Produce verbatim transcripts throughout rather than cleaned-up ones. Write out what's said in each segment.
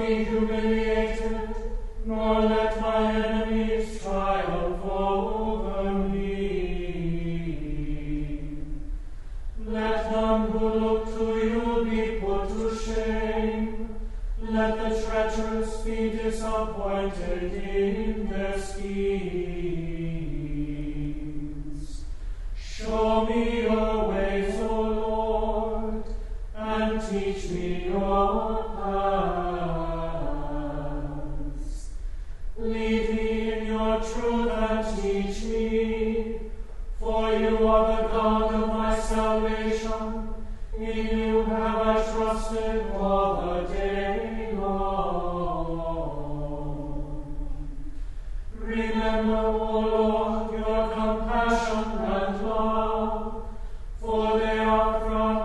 be humiliated, nor let my enemies triumph over me. Let none who look to you be put to shame. Let the treacherous be disappointed in their schemes. Show me your ways, O Lord, and teach me your paths. Lead me in your truth and teach me, for you are the God of my salvation. In you have I trusted all the day long. Remember, O Lord, your compassion and love, for they are from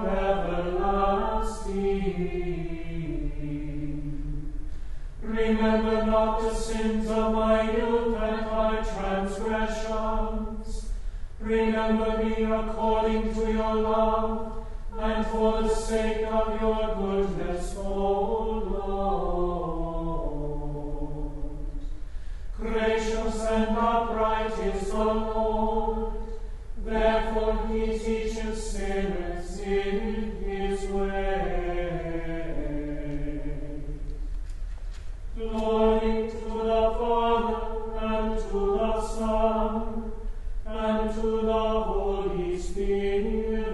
everlasting. Remember not the sins of my youth and my transgressions. Remember me according to your love, and for the sake of your goodness, O Lord. Gracious and upright is the Lord, therefore he teaches sinners in his way. Glory to the Father, and to the Son, and to the Holy Spirit,